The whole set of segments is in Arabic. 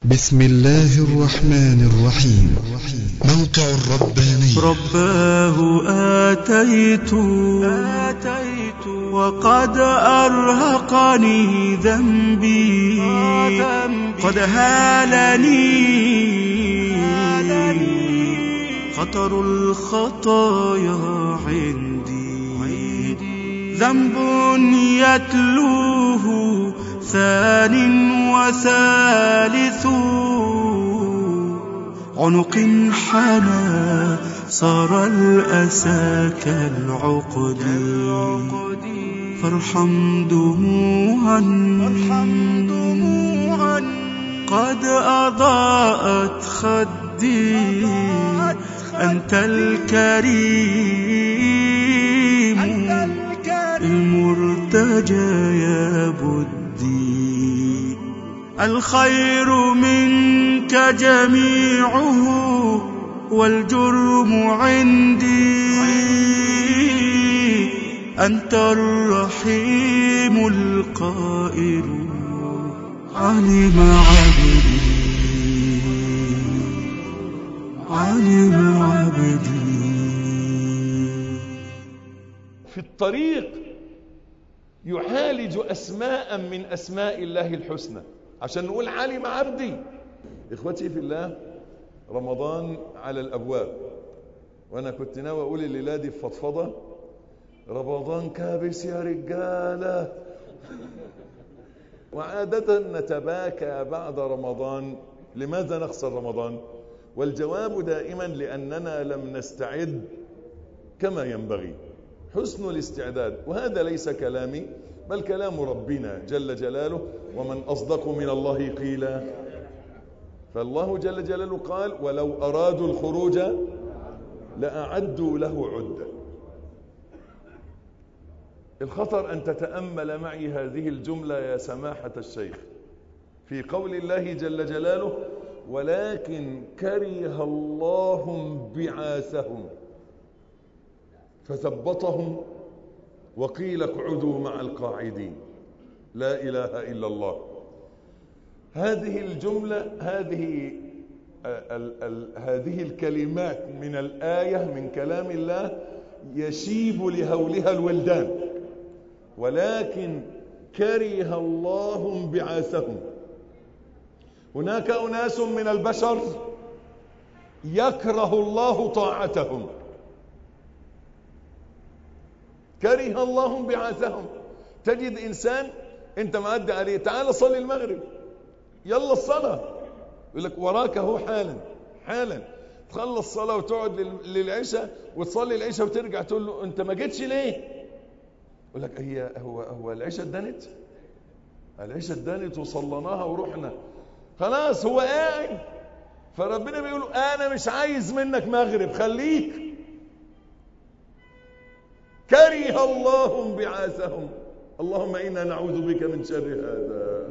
بسم الله الرحمن الرحيم. موقع الرباني. رباه آتيت وقد أرهقني ذنبي قد هالني خطر الخطايا عندي ذنب يتلوه ثان وثالث عنق حنى صار الأسى كالعقد فارحم دموعا قد أضاءت خدي أنت الكريم المرتجى يا بدي الخير منك جميعه والجرم عندي أنت الرحيم القائل علم عبدي. في الطريق يعالج أسماء من أسماء الله الحسنى عشان نقول علم عبدي. إخوتي في الله، رمضان على الأبواب، وأنا كنت ناوي أقول الليلة دي في فضفضة رمضان كابس يا رجالة. وعادة نتباكى بعد رمضان لماذا نخسر رمضان؟ والجواب دائما لأننا لم نستعد كما ينبغي. حسن الاستعداد، وهذا ليس كلامي بل كلام ربنا جل جلاله، ومن أصدق من الله قيلا. فالله جل جلاله قال ولو أرادوا الخروج لأعدوا له عدة. الخطر أن تتأمل معي هذه الجملة يا سماحة الشيخ في قول الله جل جلاله ولكن كره الله بعاثهم فثبطهم وقيل اقعدوا مع القاعدين. لا إله إلا الله. هذه الجملة، هذه الكلمات من الآية من كلام الله يشيب لهولها الولدان. ولكن كره الله بعاثهم. هناك أناس من البشر يكره الله طاعتهم. كره الله بعاثهم. تجد إنسان أنت معدي عليه تعال صلي المغرب، يلا الصلاة، يقول لك وراك هو حالا تخلص صلاة وتقعد للعشاء وتصلي العشاء وترجع تقول له أنت ما جيتش ليه؟ يقول لك هو العشاء اتدنت وصلناها ورحنا خلاص هو قاعد. فربنا بيقول أنا مش عايز منك مغرب، خليك. كره الله بعاثهم. اللهم إنا نعوذ بك من شر هذا.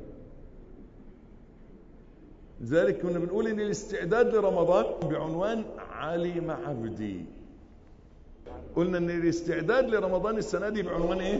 لذلك كنا بنقول إن الاستعداد لرمضان بعنوان علم عبدي. قلنا إن الاستعداد لرمضان السنة دي بعنوان إيه؟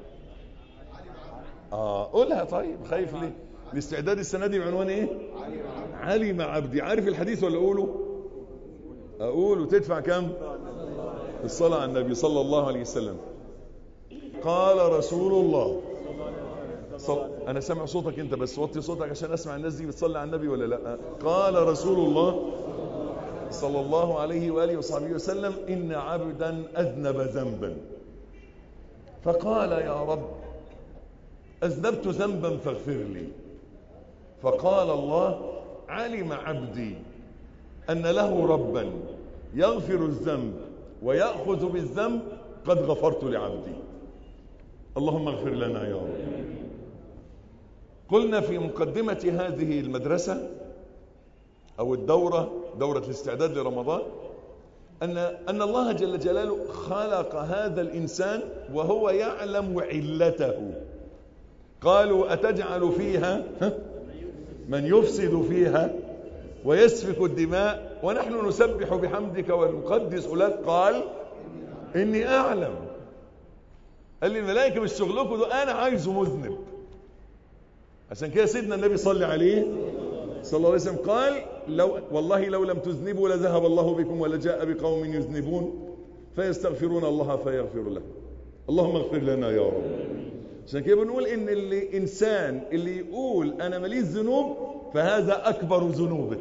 قولها. طيب خايف ليه؟ الاستعداد السنة دي بعنوان إيه؟ علم عبدي. عارف الحديث ولا أقوله تدفع كم؟ الصلاة على النبي صلى الله عليه وسلم. قال رسول الله أنا سامع صوتك أنت بس وطي صوتك عشان أسمع الناس دي بتصلي على النبي ولا لا. قال رسول الله صلى الله عليه وآله وصحبه وسلم إن عبدا أذنب ذنبا فقال يا رب أذنبت ذنبا فاغفر لي. فقال الله علم عبدي أن له ربا يغفر الذنب ويأخذ بالذنب قد غفرت لعبدي. اللهم اغفر لنا يا رب. قلنا في مقدمة هذه المدرسة أو دورة الاستعداد لرمضان أن الله جل جلاله خلق هذا الإنسان وهو يعلم علته. قالوا أتجعل فيها من يفسد فيها ويسفك الدماء ونحن نسبح بحمدك ونقدس لك. قال إني أعلم. قال لي الملائكة مش شغلكم ده، أنا عايزه مذنب. عشان كده سيدنا النبي صلى صلى الله عليه وسلم قال والله لو لم تذنبوا لذهب الله بكم ولجاء بقوم يذنبون فيستغفرون الله فيغفر لهم. اللهم اغفر لنا يا رب. عشان كده بنقول ان الانسان اللي يقول انا ماليش ذنوب فهذا اكبر ذنوبه.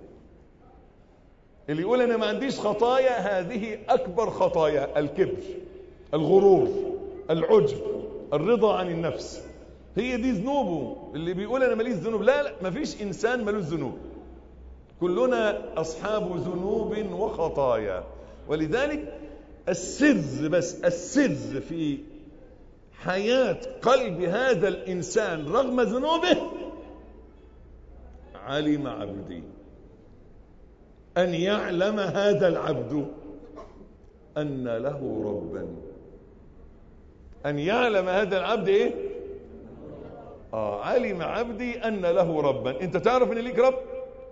اللي يقول انا ما عنديش خطايا هذه اكبر خطايا، الكبر، الغرور، العجب، الرضا عن النفس، هي دي ذنوبه. اللي بيقول انا ماليش ذنوب، لا مفيش انسان مالوش ذنوب، كلنا اصحاب ذنوب وخطايا. ولذلك السر في حياة قلب هذا الانسان رغم ذنوبه، علم عبدي، ان يعلم هذا العبد ان له ربا. ان يعلم هذا العبد ايه؟ علم عبدي ان له ربا. انت تعرف ان ليك رب؟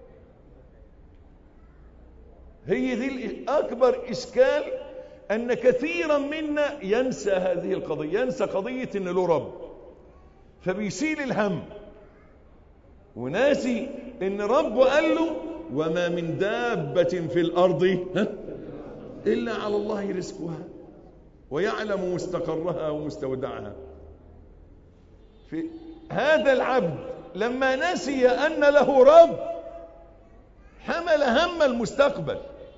هي دي اكبر اشكال، ان كثيرا منا ينسى هذه القضية، ينسى قضية ان له رب، فبيشيل الهم وناسي ان ربه قال له وما من دابة في الارض الا على الله رزقها ويعلم مستقرها ومستودعها. في هذا العبد لما نسي ان له رب حمل هم المستقبل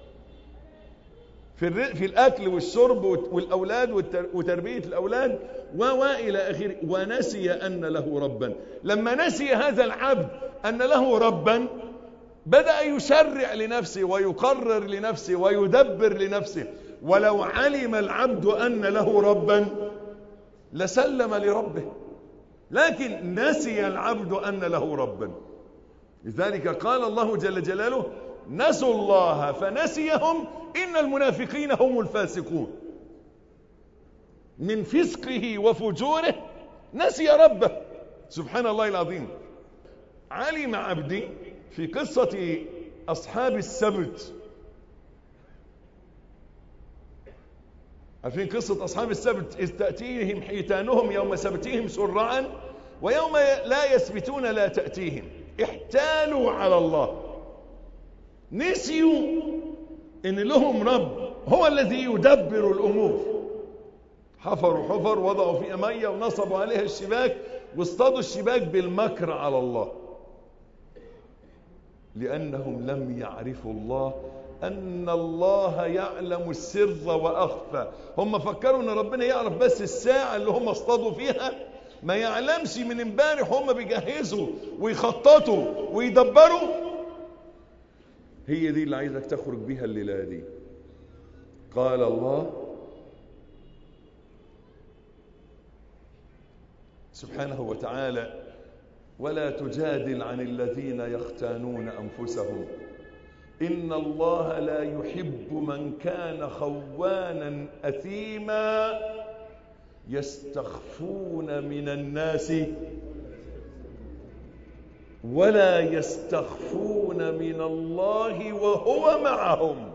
في الاكل والشرب والاولاد وتربيه الاولاد والى اخره، ونسي ان له ربا. لما نسي هذا العبد ان له ربا بدأ يشرع لنفسه ويقرر لنفسه ويدبر لنفسه. ولو علم العبد ان له ربا لسلم لربه، لكن نسي العبد ان له ربا. لذلك قال الله جل جلاله نسوا الله فنسيهم إن المنافقين هم الفاسقون. من فسقه وفجوره نسي ربه سبحان الله العظيم. علم عبدي في قصة أصحاب السبت، عارفين قصة أصحاب السبت؟ إذ تأتيهم حيتانهم يوم سبتهم شرعا ويوم لا يسبتون لا تأتيهم. احتالوا على الله، نسيوا ان لهم رب هو الذي يدبر الامور. حفروا حفر وضعوا فيها ميه ونصبوا عليها الشباك واصطادوا الشباك بالمكر على الله، لانهم لم يعرفوا الله، ان الله يعلم السر واخفى. هم فكروا ان ربنا يعرف بس الساعه اللي هم اصطادوا فيها، ما يعلمش من امبارح هم بيجهزوا ويخططوا ويدبروا. هي دي اللي عايزك تخرج بيها الليلة دي. قال الله سبحانه وتعالى ولا تجادل عن الذين يختانون أنفسهم إن الله لا يحب من كان خوانا أثيما يستخفون من الناس ولا يستخفون من الله وهو معهم.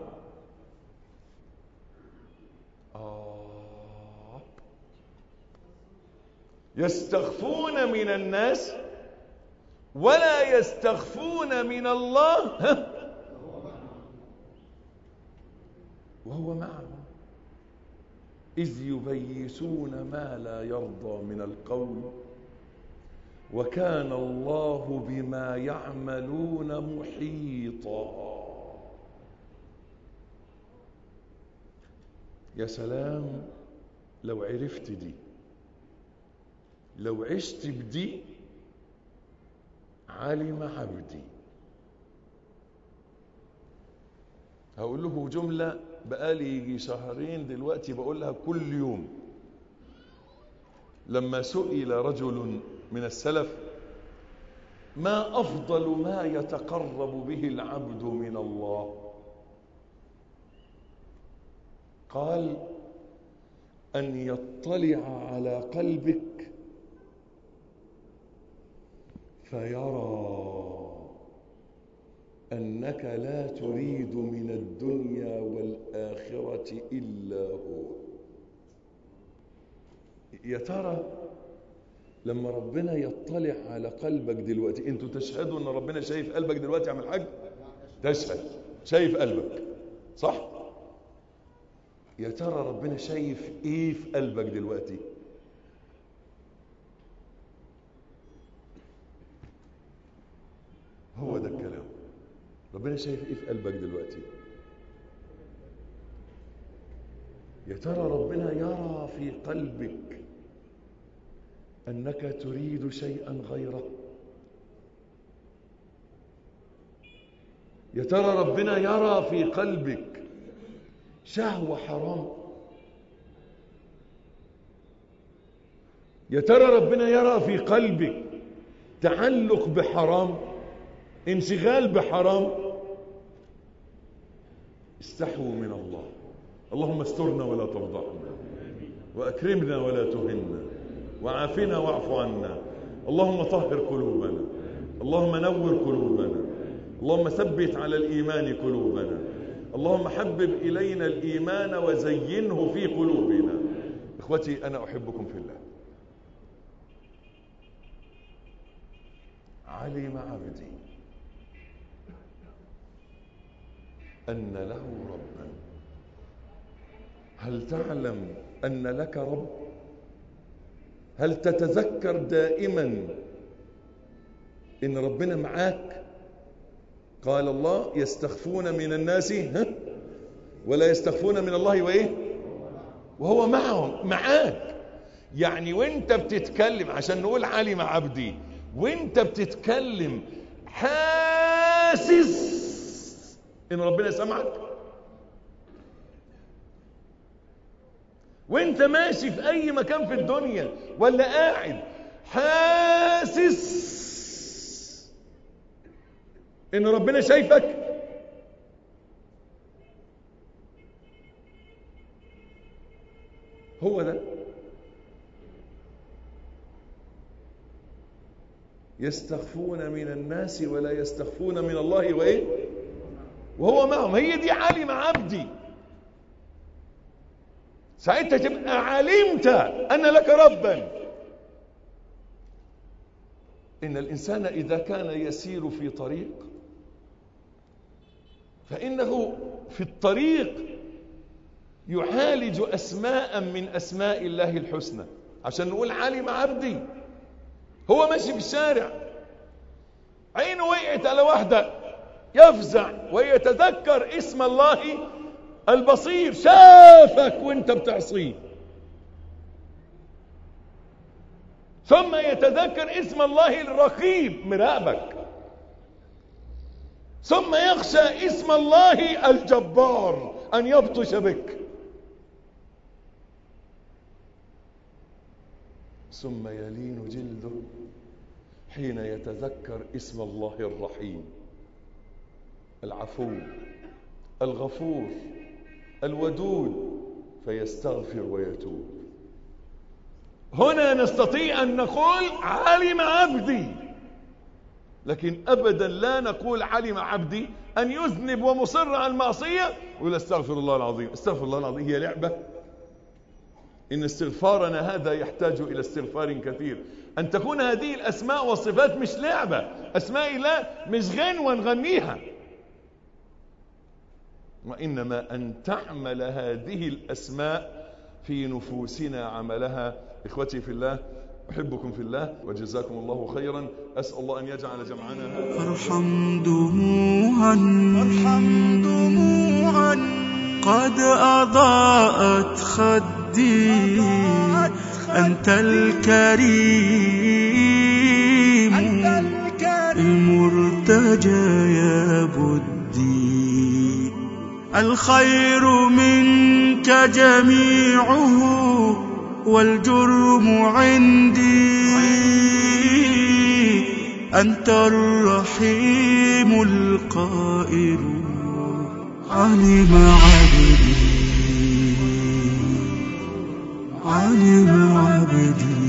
يستخفون من الناس ولا يستخفون من الله وهو معهم إذ يبيتون ما لا يرضى من القول وكان الله بما يعملون محيطا. يا سلام لو عرفت دي، لو عشت بدي. علم عبدي. هقول له جملة بقالي يجي شهرين دلوقتي بقولها كل يوم. لما سئل رجل من السلف ما أفضل ما يتقرب به العبد من الله، قال أن يطلع على قلبك فيرى أنك لا تريد من الدنيا والآخرة إلا هو. يا ترى لما ربنا يطلع على قلبك دلوقتي، انتوا تشهدوا ان ربنا شايف قلبك دلوقتي يا عم الحاج؟ تشهد شايف قلبك صح؟ يا ترى ربنا شايف ايه في قلبك دلوقتي؟ هو ده الكلام. ربنا شايف ايه في قلبك دلوقتي؟ يا ترى ربنا يرى في قلبك أنك تريد شيئا غيره؟ يا ترى ربنا يرى في قلبك شهوة حرام؟ يا ترى ربنا يرى في قلبك تعلق بحرام، انشغال بحرام؟ استحوا من الله. اللهم استرنا ولا تفضحنا، وأكرمنا ولا تهنا، وعافنا واعف عنا. اللهم طهر قلوبنا، اللهم نور قلوبنا، اللهم ثبت على الإيمان قلوبنا، اللهم حبب إلينا الإيمان وزينه في قلوبنا. إخوتي أنا أحبكم في الله. علم عبدي أن له ربا. هل تعلم أن لك رب؟ هل تتذكر دائما إن ربنا معاك؟ قال الله يستخفون من الناس ولا يستخفون من الله وإيه؟ وهو معهم، معاك. يعني وانت بتتكلم، عشان نقول علم عبدي، وانت بتتكلم حاسس إن ربنا سمعك؟ وانت ماشي في اي مكان في الدنيا ولا قاعد حاسس ان ربنا شايفك؟ هو ده. يستخفون من الناس ولا يستخفون من الله وايه؟ وهو معهم. هي دي علم عبدي. ساعتها تبقى علمت أن لك ربا. إن الإنسان إذا كان يسير في طريق فإنه في الطريق يعالج أسماء من أسماء الله الحسنى، عشان نقول علم عبدي. هو ماشي في الشارع عينه وقعت على واحدة يفزع ويتذكر اسم الله البصير، شافك وانت بتعصيه، ثم يتذكر اسم الله الرقيب مراقبك، ثم يخشى اسم الله الجبار أن يبطش بك، ثم يلين جلده حين يتذكر اسم الله الرحيم العفو الغفور الودود، فيستغفر ويتوب. هنا نستطيع أن نقول علم عبدي، لكن أبدا لا نقول علم عبدي أن يذنب ومصر على المعصية ويقول استغفر الله العظيم. استغفر الله العظيم هي لعبة؟ إن استغفارنا هذا يحتاج إلى استغفار كثير. أن تكون هذه الأسماء والصفات مش لعبة، أسماء الله مش غنوة نغنيها، وإنما أن تعمل هذه الأسماء في نفوسنا عملها. إخوتي في الله، أحبكم في الله وجزاكم الله خيرا. أسأل الله أن يجعل جمعنا هذا ارحم دموعا قد أضاءت خدي، أنت الكريم المرتجى يا بدي، الخير منك جميعه والجرم عندي، أنت الرحيم القائل علم عبدي، علم عبدي.